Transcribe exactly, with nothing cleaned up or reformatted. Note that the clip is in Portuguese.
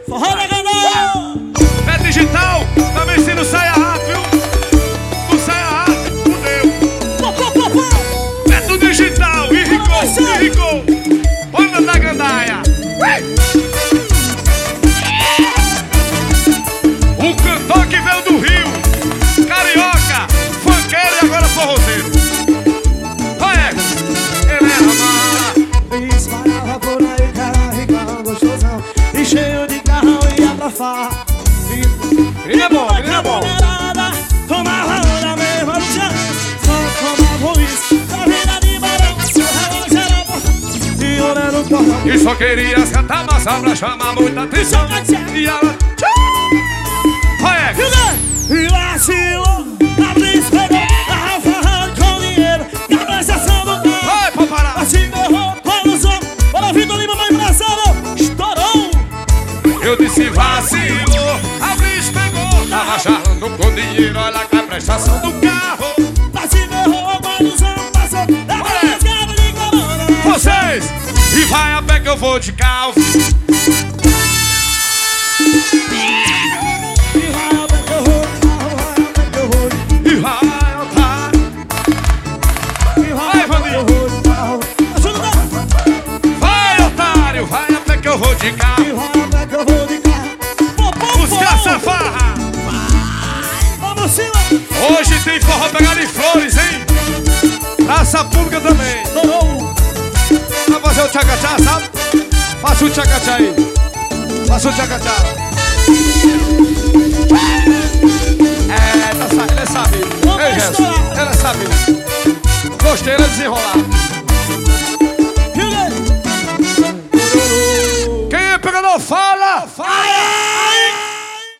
Forró da Gandaia. É digital, também se não sai a rato, viu? Não sai a rato, fudeu. É tudo digital, irricou, irricou. Banda da Gandaia. O cantor que veio do Rio, carioca, funkeiro e agora forrozeiro. Olha, ele é amada. Espalhava por aí, cara, ricarão gostosão. E cheio de carrão ia pra farra. Ele é bom, ele é bom. Tomava onda mesmo no chão. Só tomava uísque, pra vida de barão. Seu relógio era bom e hora no portão. E só queria sentar massa pra chamar muita atenção. E ela... Olha, e vacilou, a Blitz pegou a farra com dinheiro e a prestação do carro. vai, pode parar. Assim derrou, põe no som. Bora, Vitor Lima, mais engraçado. Estourou. Eu disse vacilou, a Blitz pegou. Tava charlando com dinheiro, olha com a prestação do carro. Assim derrou, põe no som. Passou, é pra rasgada de corona. Vocês, e vai a pé que eu vou de carro. E vai, otário. Vai, Vandinho. Vai, otário, vai a pé que eu vou de carro. Buscar essa farra. Hoje tem forró pegado em Flores, hein? Praça pública também. Vai fazer o tchacachá, sabe? Faça o tchacachá aí. Faça o tchacachá. É, ela é sabido. Ei, Gerson, ela é sabido. Gostei, ela é desenrolada.